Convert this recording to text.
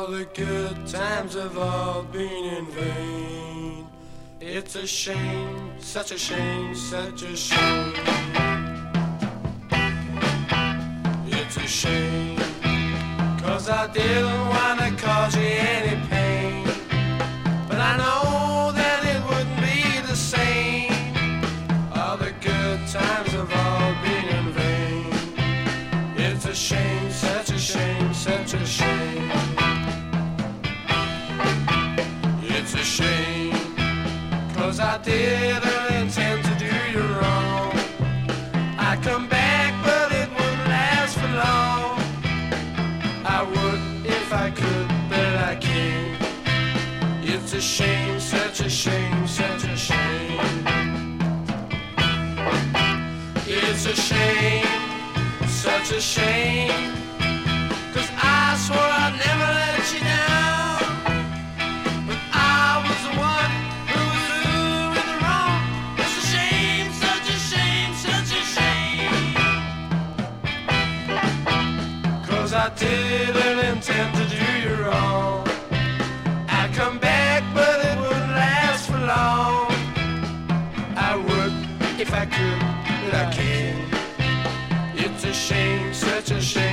All the good times have all been in vain. It's a shame, such a shame, such a shame. It's a shame, 'cause I didn't want to cause you any pain. But I know that it wouldn't be the same. All the good times have all been in vain. It's a shame, such a shame, such a shame. It's a shame, 'cause I didn't intend to do you wrong. I'd come back, but it wouldn't last for long. I would if I could, but I can't. It's a shame, such a shame, such a shame. It's a shame, such a shame, 'cause I swore I'd never let you down. But I was the one who was doing the wrong. It's a shame, such a shame, such a shame. 'Cause I didn't intend to do you wrong. I'd come back, but it wouldn't last for long. I would if I could, but I can't. It's a shame, such a shame.